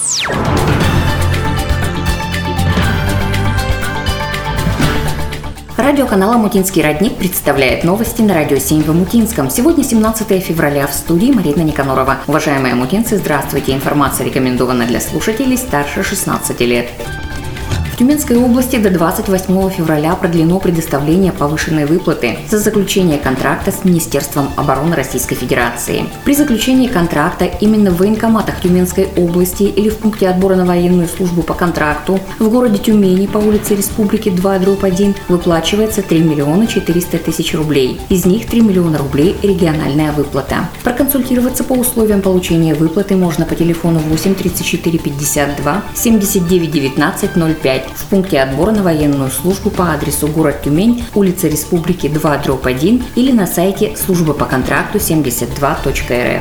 Радиоканал «Омутинский родник» представляет новости на Радио 7 в Омутинском. Сегодня 17 февраля, в студии Марина Никанорова. Уважаемые омутинцы, здравствуйте. Информация рекомендована для слушателей старше 16 лет. В Тюменской области до 28 февраля продлено предоставление повышенной выплаты за заключение контракта с Министерством обороны Российской Федерации. При заключении контракта именно в военкоматах Тюменской области или в пункте отбора на военную службу по контракту в городе Тюмени по улице Республики 2/1 выплачивается 3 миллиона 400 тысяч рублей. Из них 3 миллиона рублей – региональная выплата. Проконсультироваться по условиям получения выплаты можно по телефону 8 34 52 79 19 05 в пункте отбора на военную службу по адресу город Тюмень, улица Республики 2/1 или на сайте службы по контракту 72.рф.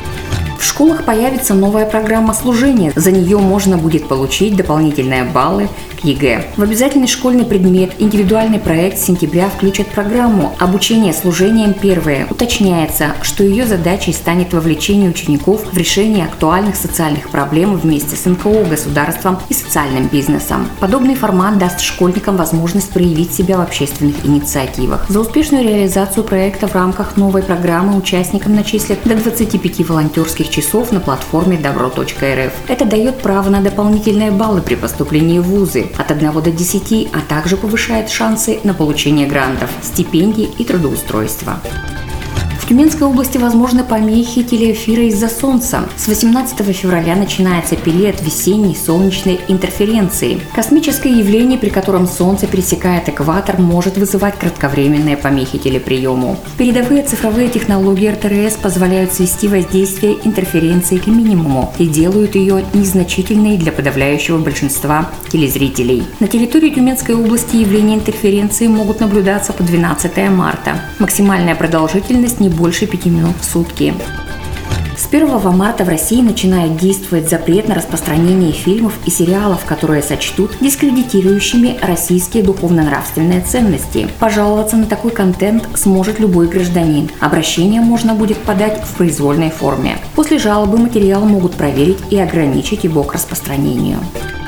В школах появится новая программа служения. За нее можно будет получить дополнительные баллы к ЕГЭ. В обязательный школьный предмет индивидуальный проект с сентября включат программу «Обучение служением первое». Уточняется, что ее задачей станет вовлечение учеников в решение актуальных социальных проблем вместе с НКО, государством и социальным бизнесом. Подобный формат даст школьникам возможность проявить себя в общественных инициативах. За успешную реализацию проекта в рамках новой программы участникам начислят до 25 волонтерских часов на платформе добро.рф. Это дает право на дополнительные баллы при поступлении в вузы от 1 до 10, а также повышает шансы на получение грантов, стипендий и трудоустройства. В Тюменской области возможны помехи телеэфира из-за солнца. С 18 февраля начинается период весенней солнечной интерференции. Космическое явление, при котором Солнце пересекает экватор, может вызывать кратковременные помехи телеприему. Передовые цифровые технологии РТРС позволяют свести воздействие интерференции к минимуму и делают ее незначительной для подавляющего большинства телезрителей. На территории Тюменской области явления интерференции могут наблюдаться по 12 марта. Максимальная продолжительность не больше 5 минут в сутки. С 1 марта в России начинает действовать запрет на распространение фильмов и сериалов, которые сочтут дискредитирующими российские духовно-нравственные ценности. Пожаловаться на такой контент сможет любой гражданин. Обращение можно будет подать в произвольной форме. После жалобы материал могут проверить и ограничить его к распространению.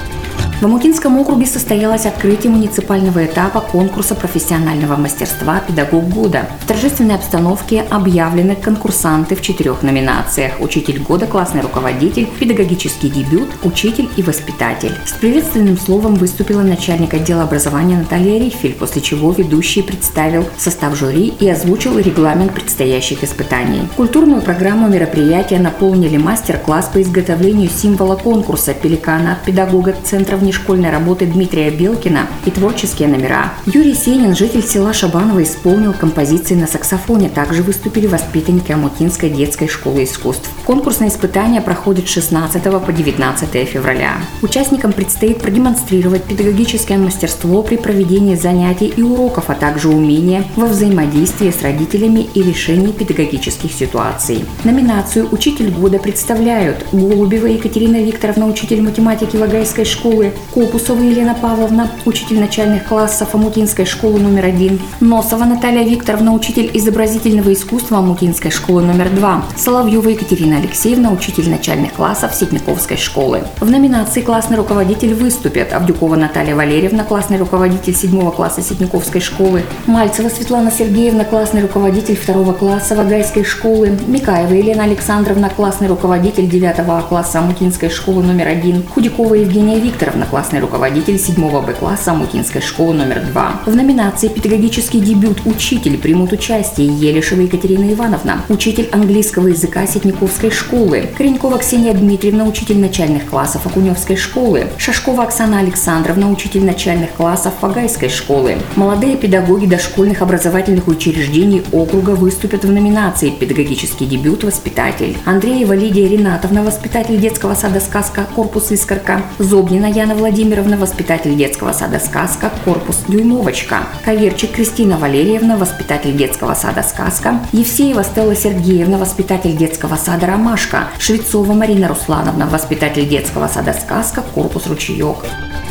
В Омутинском округе состоялось открытие муниципального этапа конкурса профессионального мастерства «Педагог года». В торжественной обстановке объявлены конкурсанты в 4 номинациях: «Учитель года», «Классный руководитель», «Педагогический дебют», «Учитель» и «Воспитатель». С приветственным словом выступила начальник отдела образования Наталья Рифель, после чего ведущий представил состав жюри и озвучил регламент предстоящих испытаний. Культурную программу мероприятия наполнили мастер-класс по изготовлению символа конкурса «Пеликана» от педагога Центра внешкольной работы Дмитрия Белкина и творческие номера. Юрий Сенин, житель села Шабаново, исполнил композиции на саксофоне. Также выступили воспитанники Омутинской детской школы искусств. Конкурсные испытания проходят с 16 по 19 февраля. Участникам предстоит продемонстрировать педагогическое мастерство при проведении занятий и уроков, а также умения во взаимодействии с родителями и решении педагогических ситуаций. Номинацию «Учитель года» представляют Голубева Екатерина Викторовна, учитель математики Лагайской школы, Копусова Елена Павловна, учитель начальных классов Омутинской школы номер 1, Носова Наталья Викторовна, учитель изобразительного искусства Омутинской школы номер 2, Соловьева Екатерина Алексеевна, учитель начальных классов Ситниковской школы. В номинации «Классный руководитель» выступят Авдюкова Наталья Валерьевна, классный руководитель 7 класса Ситниковской школы, Мальцева Светлана Сергеевна, классный руководитель 2 класса Вагайской школы, Микаева Елена Александровна, классный руководитель 9 класса Омутинской школы номер 1, Худякова Евгения Викторовна, классный руководитель 7 Б класса Омутинской школы номер 2. В номинации «Педагогический дебют. Учитель» примут участие Елишева Екатерина Ивановна, учитель английского языка Ситниковской школы, Коренькова Ксения Дмитриевна, учитель начальных классов Окуневской школы, Шашкова Оксана Александровна, учитель начальных классов Вагайской школы. Молодые педагоги дошкольных образовательных учреждений округа выступят в номинации «Педагогический дебют. Воспитатель». Андреева Лидия Ринатовна, воспитатель детского сада «Сказка», корпус «Искорка», Зобнина Яна Владимировна, воспитатель детского сада «Сказка», корпус «Дюймовочка», Коверчик Кристина Валерьевна, воспитатель детского сада «Сказка», Евсеева Стелла Сергеевна, воспитатель детского сада «Ромашка», Швецова Марина Руслановна, воспитатель детского сада «Сказка», корпус «Ручеек».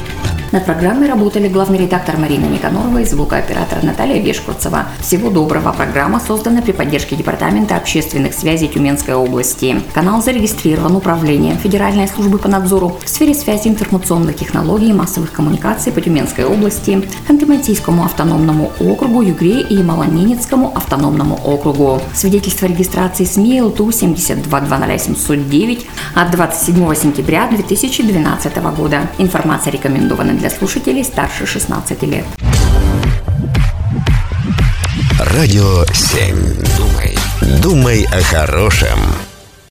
Над программой работали главный редактор Марина Никанорова и звукооператор Наталья Бешкурцева. Всего доброго. Программа создана при поддержке Департамента общественных связей Тюменской области. Канал зарегистрирован Управлением Федеральной службы по надзору в сфере связи, информационных технологий и массовых коммуникаций по Тюменской области, Ханты-Мансийскому автономному округу, Югре и Малоненецкому автономному округу. Свидетельство регистрации СМИ ЛТУ 7220709 от 27 сентября 2012 года. Информация рекомендована для слушателей старше 16 лет. Радио 7. Думай о хорошем.